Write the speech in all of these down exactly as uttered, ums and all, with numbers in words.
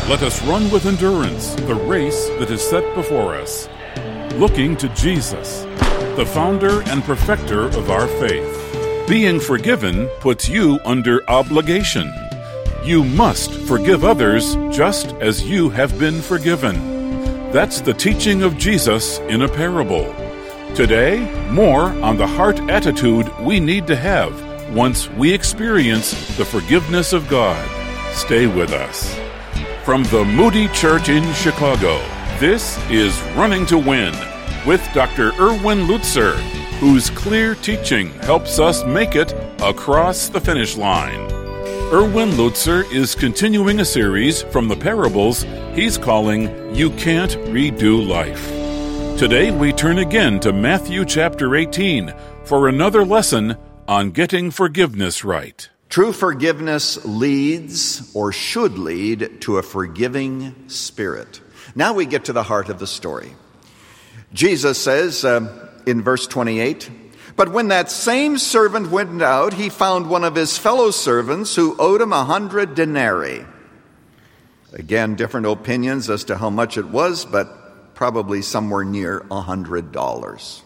Let us run with endurance the race that is set before us, looking to Jesus, the founder and perfecter of our faith. Being forgiven puts you under obligation. You must forgive others just as you have been forgiven. That's the teaching of Jesus in a parable. Today, more on the heart attitude we need to have once we experience the forgiveness of God. Stay with us. From the Moody Church in Chicago, this is Running to Win with Doctor Erwin Lutzer, whose clear teaching helps us make it across the finish line. Erwin Lutzer is continuing a series from the parables he's calling You Can't Redo Life. Today we turn again to Matthew chapter eighteen for another lesson on getting forgiveness right. True forgiveness leads, or should lead, to a forgiving spirit. Now we get to the heart of the story. Jesus says uh, in verse twenty-eight, "But when that same servant went out, he found one of his fellow servants who owed him a hundred denarii." Again, different opinions as to how much it was, but probably somewhere near a hundred dollars.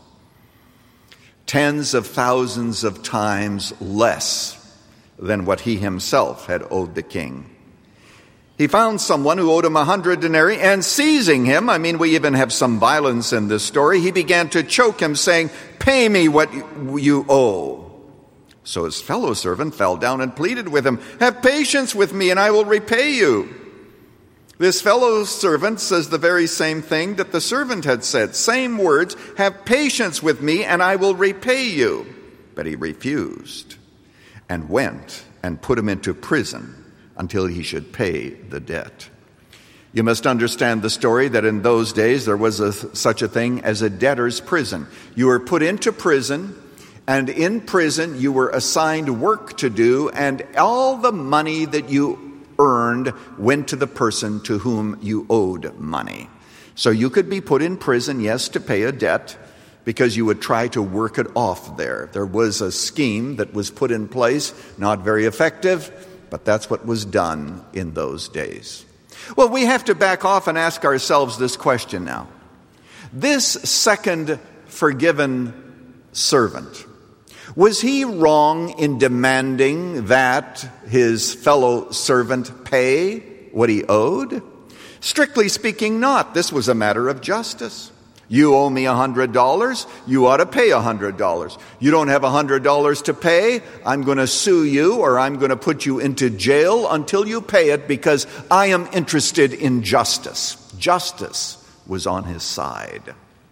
Tens of thousands of times less than what he himself had owed the king. He found someone who owed him a hundred denarii, and seizing him, I mean, we even have some violence in this story, he began to choke him, saying, "Pay me what you owe." So his fellow servant fell down and pleaded with him, "Have patience with me, and I will repay you." This fellow servant says the very same thing that the servant had said, same words, "Have patience with me, and I will repay you." But he refused, and went and put him into prison until he should pay the debt. You must understand the story that in those days there was a, such a thing as a debtor's prison. You were put into prison, and in prison you were assigned work to do, and all the money that you earned went to the person to whom you owed money. So you could be put in prison, yes, to pay a debt, because you would try to work it off there. There was a scheme that was put in place, not very effective, but that's what was done in those days. Well, we have to back off and ask ourselves this question now. This second forgiven servant, was he wrong in demanding that his fellow servant pay what he owed? Strictly speaking, not. This was a matter of justice. You owe me a hundred dollars, you ought to pay a hundred dollars. You don't have a hundred dollars to pay, I'm going to sue you, or I'm going to put you into jail until you pay it, because I am interested in justice. Justice was on his side.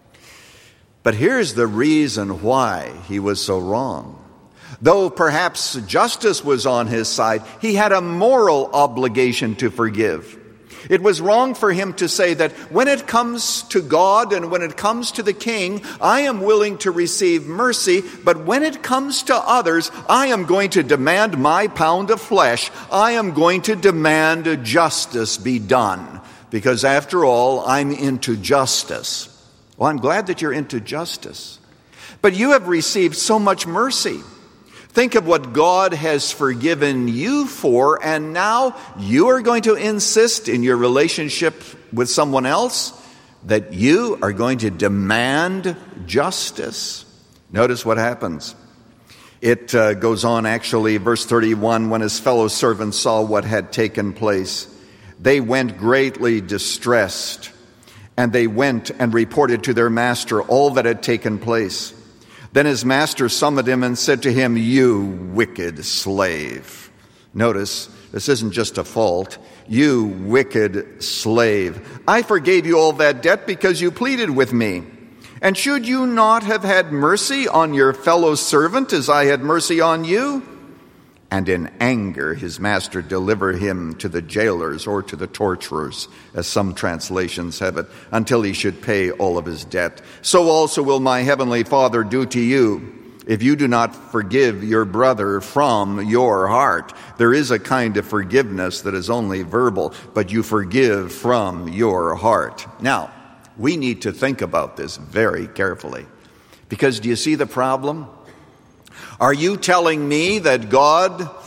But here's the reason why he was so wrong. Though perhaps justice was on his side, he had a moral obligation to forgive. It was wrong for him to say that when it comes to God and when it comes to the king, I am willing to receive mercy, but when it comes to others, I am going to demand my pound of flesh. I am going to demand justice be done, because after all, I'm into justice. Well, I'm glad that you're into justice, but you have received so much mercy. Think of what God has forgiven you for, and now you are going to insist in your relationship with someone else that you are going to demand justice. Notice what happens. It uh, goes on, actually, verse thirty-one, when his fellow servants saw what had taken place, they went greatly distressed, and they went and reported to their master all that had taken place. Then his master summoned him and said to him, "You wicked slave." Notice, this isn't just a fault. "You wicked slave. I forgave you all that debt because you pleaded with me. And should you not have had mercy on your fellow servant as I had mercy on you?" And in anger his master delivered him to the jailers, or to the torturers, as some translations have it, until he should pay all of his debt. So also will my heavenly Father do to you, if you do not forgive your brother from your heart. There is a kind of forgiveness that is only verbal, but you forgive from your heart. Now, we need to think about this very carefully, because do you see the problem? Are you telling me that God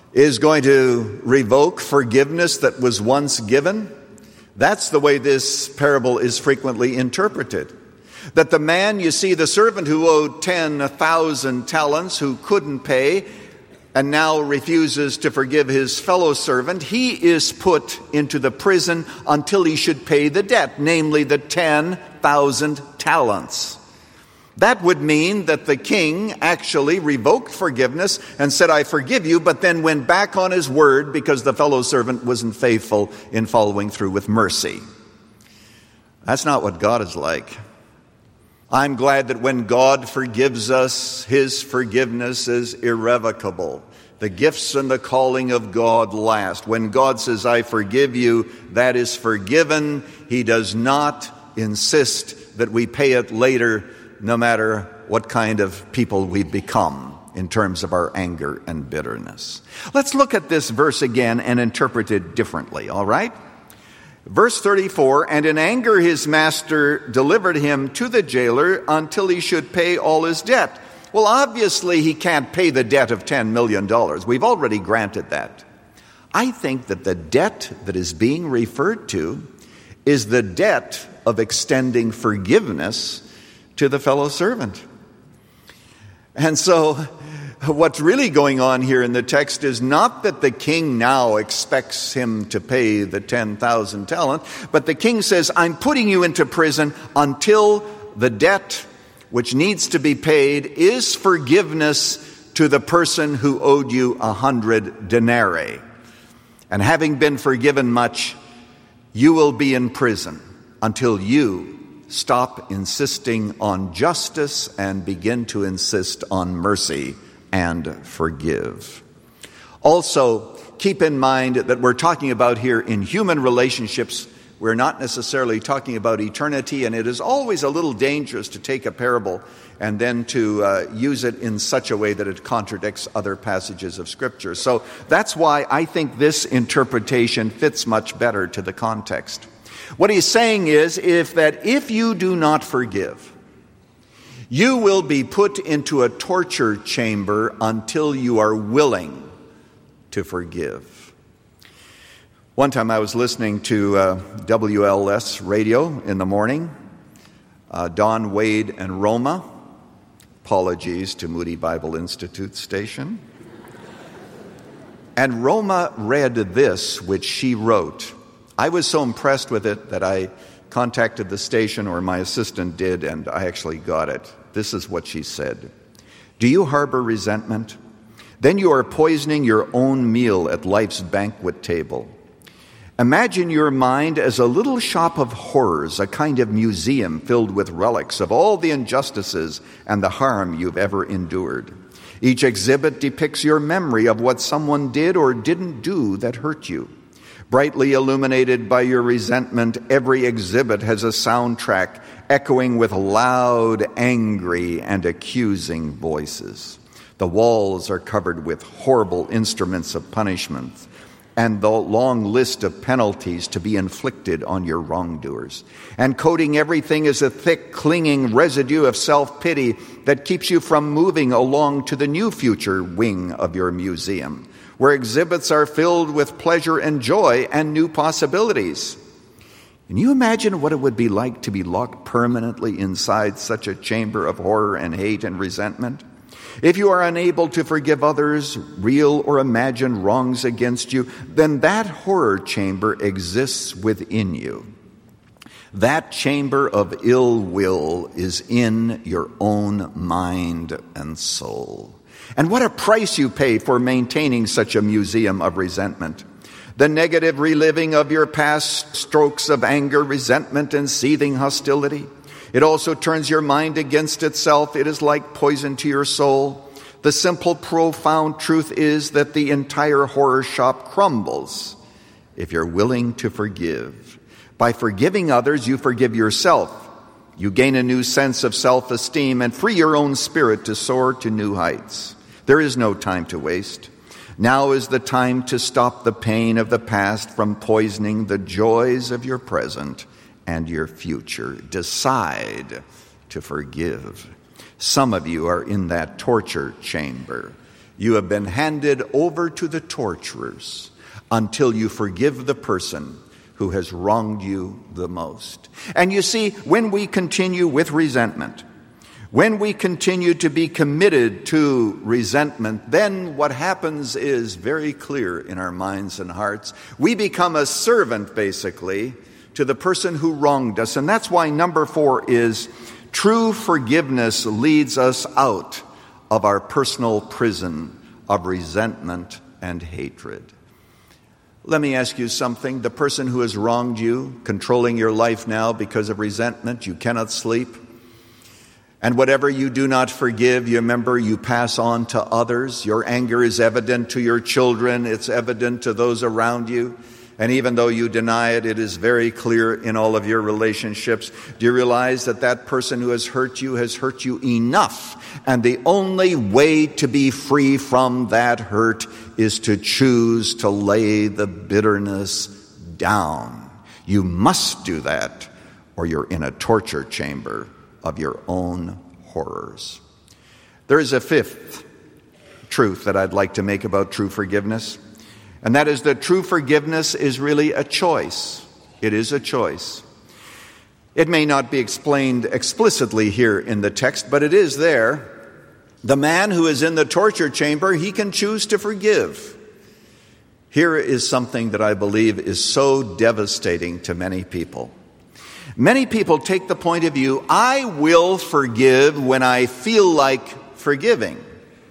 is going to revoke forgiveness that was once given. That's the way this parable is frequently interpreted. That the man, you see, the servant who owed ten thousand talents, who couldn't pay, and now refuses to forgive his fellow servant, he is put into the prison until he should pay the debt, namely the ten thousand talents. That would mean that the king actually revoked forgiveness and said, I forgive you, but then went back on his word because the fellow servant wasn't faithful in following through with mercy. That's not what God is like. I'm glad that when God forgives us, his forgiveness is irrevocable. The gifts and the calling of God last. When God says, I forgive you, that is forgiven. He does not insist that we pay it later, no matter what kind of people we become in terms of our anger and bitterness. Let's look at this verse again and interpret it differently, all right? Verse thirty-four, and in anger his master delivered him to the jailer until he should pay all his debt. Well, obviously he can't pay the debt of ten million dollars. We've already granted that. I think that the debt that is being referred to is the debt of extending forgiveness to the fellow servant. And so what's really going on here in the text is not that the king now expects him to pay the ten thousand talent, but the king says, I'm putting you into prison until the debt which needs to be paid is forgiveness to the person who owed you a hundred denarii. And having been forgiven much, you will be in prison until you stop insisting on justice and begin to insist on mercy and forgive. Also, keep in mind that we're talking about here in human relationships. We're not necessarily talking about eternity, and it is always a little dangerous to take a parable and then to uh, use it in such a way that it contradicts other passages of Scripture. So that's why I think this interpretation fits much better to the context. What he's saying is if that if you do not forgive, you will be put into a torture chamber until you are willing to forgive. One time I was listening to uh, W L S radio in the morning, uh, Don, Wade, and Roma. Apologies to Moody Bible Institute station. And Roma read this, which she wrote. I was so impressed with it that I contacted the station, or my assistant did, and I actually got it. This is what she said. Do you harbor resentment? Then you are poisoning your own meal at life's banquet table. Imagine your mind as a little shop of horrors, a kind of museum filled with relics of all the injustices and the harm you've ever endured. Each exhibit depicts your memory of what someone did or didn't do that hurt you. Brightly illuminated by your resentment, every exhibit has a soundtrack echoing with loud, angry, and accusing voices. The walls are covered with horrible instruments of punishment and the long list of penalties to be inflicted on your wrongdoers. And coating everything is a thick, clinging residue of self-pity that keeps you from moving along to the new future wing of your museum, where exhibits are filled with pleasure and joy and new possibilities. Can you imagine what it would be like to be locked permanently inside such a chamber of horror and hate and resentment? If you are unable to forgive others, real or imagined wrongs against you, then that horror chamber exists within you. That chamber of ill will is in your own mind and soul. And what a price you pay for maintaining such a museum of resentment. The negative reliving of your past strokes of anger, resentment, and seething hostility. It also turns your mind against itself. It is like poison to your soul. The simple, profound truth is that the entire horror shop crumbles if you're willing to forgive. By forgiving others, you forgive yourself. You gain a new sense of self-esteem and free your own spirit to soar to new heights. There is no time to waste. Now is the time to stop the pain of the past from poisoning the joys of your present and your future. Decide to forgive. Some of you are in that torture chamber. You have been handed over to the torturers until you forgive the person who has wronged you the most. And you see, when we continue with resentment, when we continue to be committed to resentment, then what happens is very clear in our minds and hearts. We become a servant, basically, to the person who wronged us. And that's why number four is true forgiveness leads us out of our personal prison of resentment and hatred. Let me ask you something. The person who has wronged you, controlling your life now because of resentment, you cannot sleep. And whatever you do not forgive, you remember, you pass on to others. Your anger is evident to your children. It's evident to those around you. And even though you deny it, it is very clear in all of your relationships. Do you realize that that person who has hurt you has hurt you enough? And the only way to be free from that hurt is to choose to lay the bitterness down. You must do that, or you're in a torture chamber of your own horrors. There is a fifth truth that I'd like to make about true forgiveness, and that is that true forgiveness is really a choice. It is a choice. It may not be explained explicitly here in the text, but it is there. The man who is in the torture chamber, he can choose to forgive. Here is something that I believe is so devastating to many people. Many people take the point of view, I will forgive when I feel like forgiving.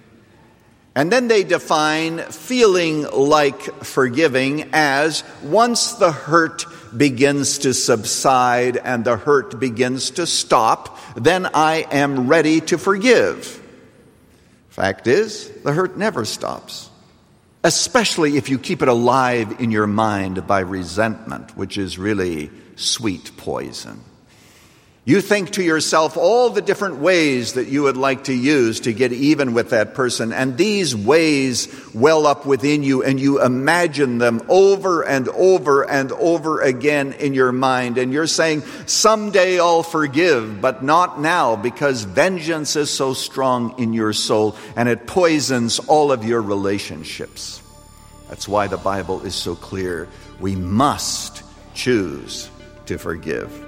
And then they define feeling like forgiving as once the hurt begins to subside and the hurt begins to stop, then I am ready to forgive. Fact is, the hurt never stops, especially if you keep it alive in your mind by resentment, which is really sweet poison. You think to yourself all the different ways that you would like to use to get even with that person, and these ways well up within you, and you imagine them over and over and over again in your mind, and you're saying, someday I'll forgive, but not now, because vengeance is so strong in your soul, and it poisons all of your relationships. That's why the Bible is so clear. We must choose to forgive.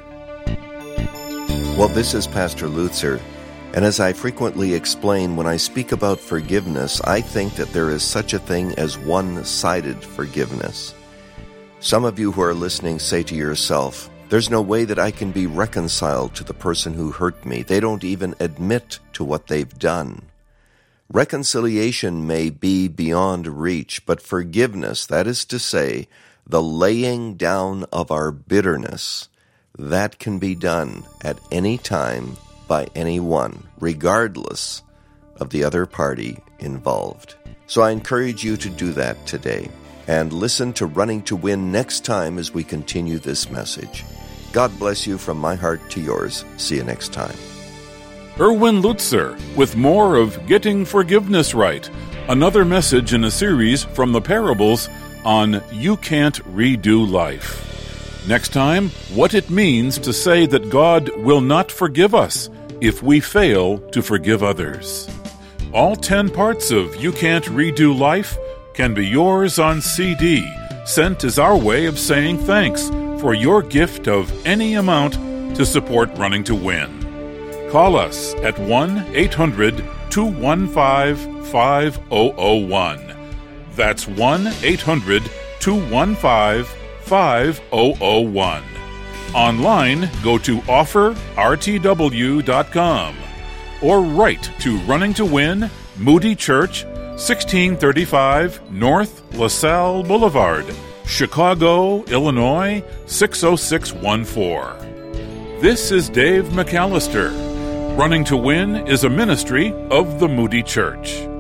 Well, this is Pastor Lutzer, and as I frequently explain, when I speak about forgiveness, I think that there is such a thing as one-sided forgiveness. Some of you who are listening say to yourself, there's no way that I can be reconciled to the person who hurt me. They don't even admit to what they've done. Reconciliation may be beyond reach, but forgiveness, that is to say, the laying down of our bitterness, that can be done at any time by anyone, regardless of the other party involved. So I encourage you to do that today. And listen to Running to Win next time as we continue this message. God bless you from my heart to yours. See you next time. Erwin Lutzer with more of Getting Forgiveness Right, another message in a series from the parables on You Can't Redo Life. Next time, what it means to say that God will not forgive us if we fail to forgive others. All ten parts of You Can't Redo Life can be yours on C D, sent as our way of saying thanks for your gift of any amount to support Running to Win. Call us at one eight hundred two one five five zero zero one. That's one eight hundred two one five five zero zero one. Online, go to offer r t w dot com or write to Running to Win, Moody Church, sixteen thirty-five North LaSalle Boulevard, Chicago, Illinois, six oh six one four. This is Dave McAllister. Running to Win is a ministry of the Moody Church.